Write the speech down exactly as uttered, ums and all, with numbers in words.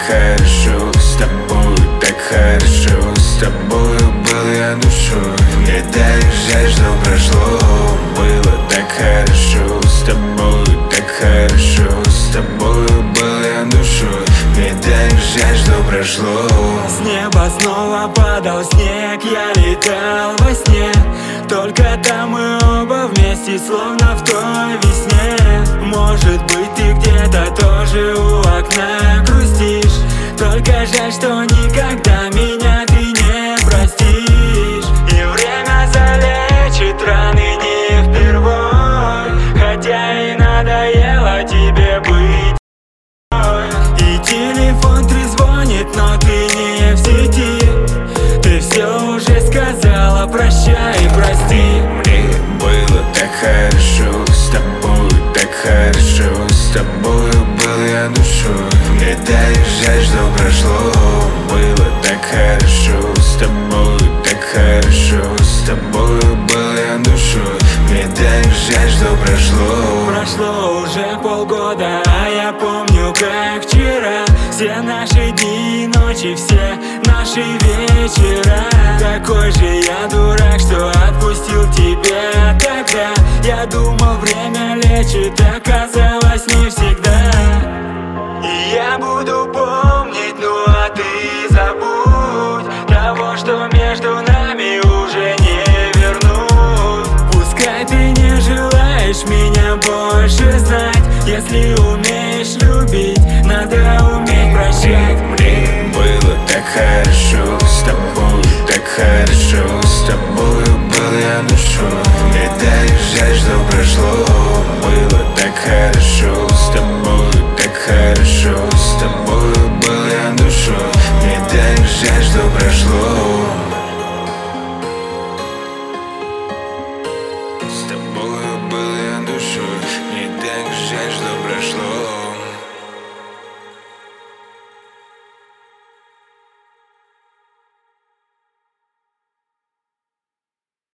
хорошо, с тобой так хорошо, с тобой был я душой. Мне так жаль, что прошло, было так хорошо, с тобой так хорошо, с тобой был я душой. Мне так жаль, что прошло. С неба снова падал снег, я летал во сне. Только там мы оба вместе, словно в той весне. Может быть, ты где-то тоже у окна грустишь. Только жаль, что никогда меня ты не простишь. И время залечит раны не впервой, хотя и надоело тебе быть. И телефон трезвонит, но ты не в сети. Ты все уже сказала, прощай и прости. Мне было так хорошо, с тобой так хорошо, с тобой был я душой. Мне так жаль, что прошло, было так хорошо, с тобой так хорошо, с тобой был я душой. Мне так жаль, что прошло. Прошло уже полгода, а я помню, как вчера. Все наши дни и ночи, все наши вечера. Какой же я дурак, что отпустил тебя тогда. Я думал, время лечит, оказалось не всегда. И я буду помнить, ну а ты забудь того, что между нами уже не вернуть. Пускай ты не желаешь меня больше знать, если умеешь любить, надо уметь прощать. Мне было так хорошо, с тобой так хорошо, с тобой был я душой. Мне так жаль, что прошло, было так хорошо, с тобой